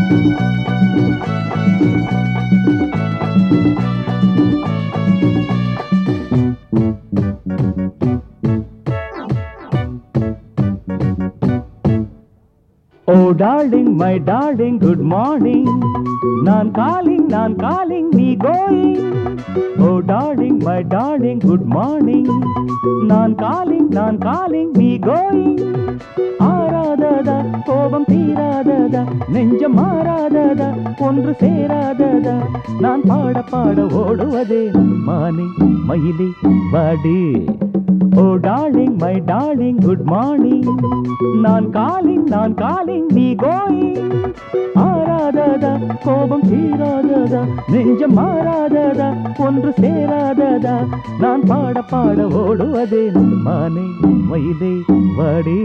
Oh darling, my darling, good morning. நான் calling, நீ going. Oh darling, my darling, good morning. நான் calling, நீ going. ஆராததா, கோபம் தீராததா, நெஞ்சம் மாறாததா, ஒன்று சேராததா, நான் பாட ஓடுவதே மானே மயிலே வாடி. Oh darling, my darling, good morning. நான் calling, நீ going. ஆராததா, கோபம் தீராததா, நெஞ்சம் மாறாததா, ஒன்று சேராததா, நான் பாட ஓடுவதே மானே மயிலே வாடி.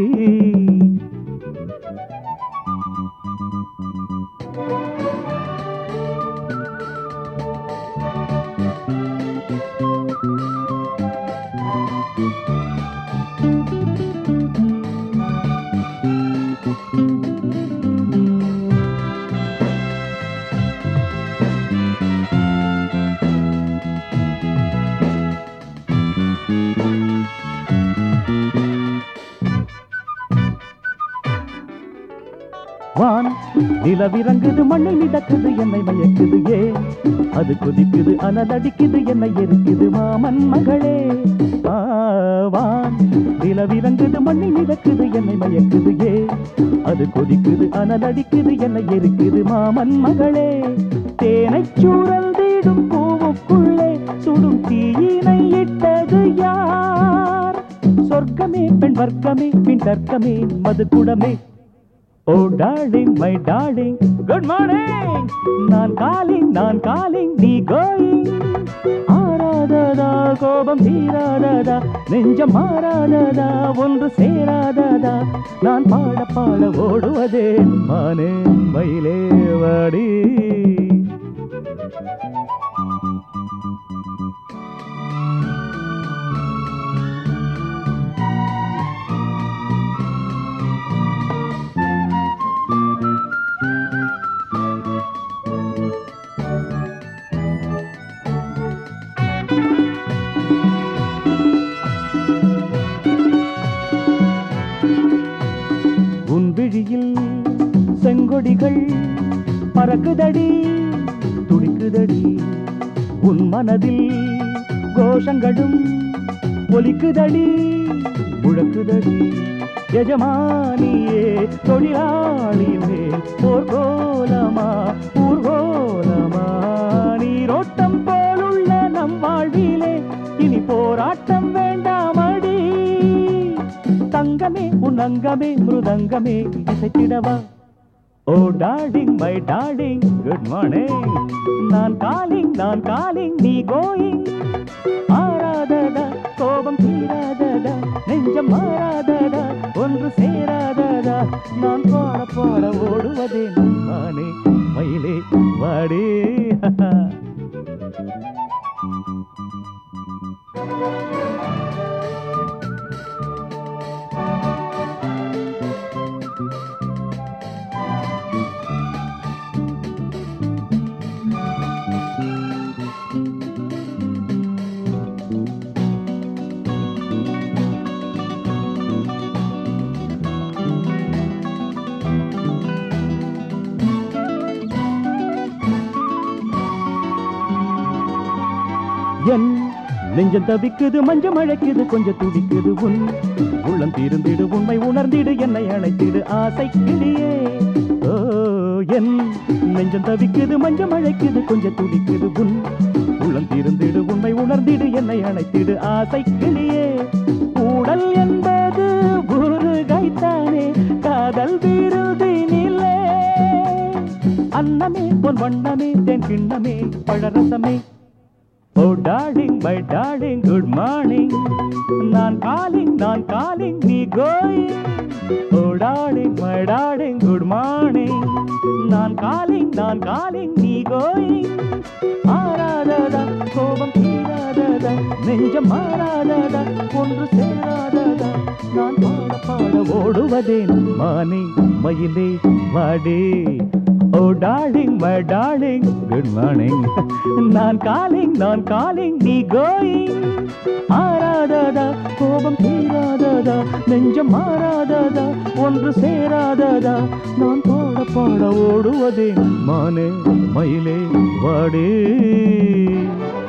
வான் நிலவிறங்குது, மண்ணில் மிதக்குது, என்னை மயக்குது, ஏன் அது கொதிக்குது, அனலடிக்குது, என்னை எரிக்குது மாமன் மகளே. வான் நிலவிறங்குது, மண்ணில் மிதக்குது, என்னை மயக்குது, ஏன் அது கொதிக்குது, அனலடிக்குது, என்னை எரிக்குது மாமன் மகளே. தேனை சூழல்தீடும் பூவுக்குள்ளே சுடும் தீயினை இட்டது யார்? சொர்க்கமே பெண் வர்க்கமே பின் தர்க்கமே மது குடமே. Oh darling, my darling, good morning. நான் calling, நீ going. ஆராததா, கோபம் தீராததா, நெஞ்சம் மாறாததா, ஒன்று சேராததா, நான் பாட ஓடுவதே மானே மயிலே வாடி. உன் விழியில் செங்கொடிகள் பறக்குதடி, துடிக்குதடி, உன் மனதில் கோஷங்களும் ஒலிக்குதடி, முழக்குதடி. எஜமானியே தொழிலாளியே போர்கோலமா ஊர்கோலமா, நீரோட்டம் போலுள்ள நம் வாழ்விலே இனி போராட்டம் வேண்டாமடி. தங்கமே உன் அங்கமே மிருதங்கமே இசைத்திடவா. Oh darling, my darling, good morning. நான் calling, நீ going. ஆராததா, கோபம் தீராததா, நெஞ்சம் மாறாததா, ஒன்று சேராததா, நான் பாட ஓடுவதே மானே மயிலே வாடி. என் நெஞ்சம் தவிக்குது, மஞ்சம் அழைக்குது, கொஞ்சம் துடிக்குது, உன் உள்ளம் தீர்ந்திடு, உண்மை உணர்ந்திடு, என்னை அழைத்திடு ஆசை கிளியே. ஓ என் நெஞ்சம் தவிக்குது, மஞ்சம் அழைக்குது, கொஞ்சம் துடிக்குது, உன் உள்ளம் தீர்ந்திடு, உண்மை உணர்ந்திடு, என்னை அழைத்திடு ஆசை கிளியே. ஊடல் என்பது ஒரு கைத்தானே, காதல் விருதினிலே, அன்னமே பொன் வண்ணமே தென் கிண்ணமே பழரசமே. Oh darling, my darling, good morning. நான் calling, நீ going. Oh darling, my darling, good morning. நான் calling, நீ going. ஆராததா, கோபம் தீராததா, நெஞ்சம் மாறாததா, ஒன்று சேராததா, நான் பாட ஓடுவதே மானே மயிலே வாடி. Oh darling my darling good morning நான் காலிங் நீ கோயிங் ஆராததா கோபம் தீராததா நெஞ்சம் மாறாததா ஒன்று சேராததா நான் பாட பாட ஓடுவதே மானே மயிலே வாடே